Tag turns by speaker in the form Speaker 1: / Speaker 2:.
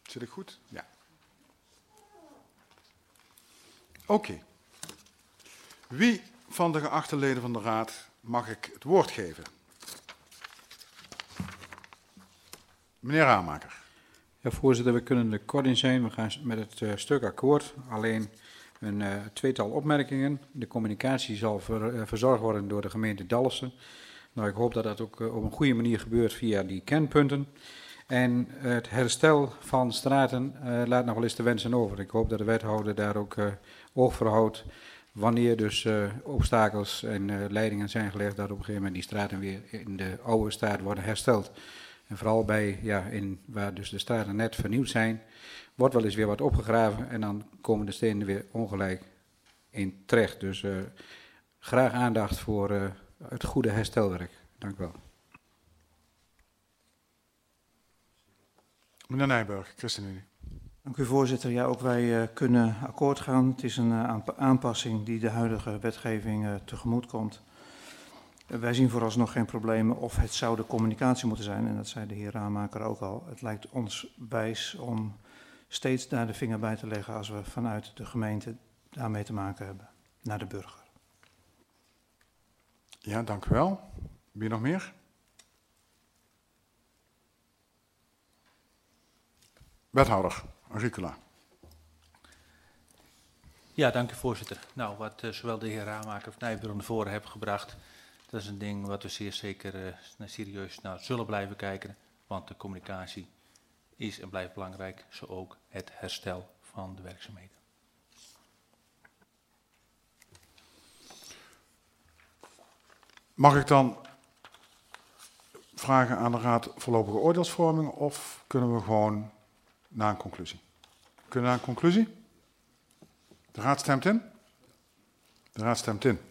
Speaker 1: Zit ik goed? Ja. Oké. Wie van de geachte leden van de Raad mag ik het woord geven? Meneer Ramaker.
Speaker 2: Ja, voorzitter, we kunnen er kort in zijn. We gaan met het stuk akkoord. Alleen een tweetal opmerkingen. De communicatie zal verzorgd worden door de gemeente Dalfsen. Nou, ik hoop dat dat ook op een goede manier gebeurt via die kernpunten. En het herstel van straten laat nog wel eens te wensen over. Ik hoop dat de wethouder daar ook oog voor houdt. Wanneer dus obstakels en leidingen zijn gelegd, dat op een gegeven moment die straten weer in de oude staat worden hersteld. En vooral bij, waar dus de straten net vernieuwd zijn, wordt wel eens weer wat opgegraven en dan komen de stenen weer ongelijk in terecht. Dus graag aandacht voor het goede herstelwerk. Dank u wel.
Speaker 1: Meneer Nijburg, ChristenUnie.
Speaker 3: Dank u voorzitter. Ja, ook wij kunnen akkoord gaan. Het is een aanpassing die de huidige wetgeving tegemoet komt. Wij zien vooralsnog geen problemen of het zou de communicatie moeten zijn. En dat zei de heer Ramaker ook al. Het lijkt ons wijs om steeds daar de vinger bij te leggen als we vanuit de gemeente daarmee te maken hebben. Naar de burger.
Speaker 1: Ja, dank u wel. Wie nog meer? Wethouder Agricola.
Speaker 4: Ja, dank u voorzitter. Nou, wat zowel de heer Ramaker als Nijburg naar voren hebben gebracht, dat is een ding wat we zeer zeker serieus naar zullen blijven kijken. Want de communicatie is en blijft belangrijk, zo ook het herstel van de werkzaamheden.
Speaker 1: Mag ik dan vragen aan de Raad voorlopige oordeelsvorming of kunnen we gewoon naar een conclusie? Kunnen we naar een conclusie? De Raad stemt in? De Raad stemt in.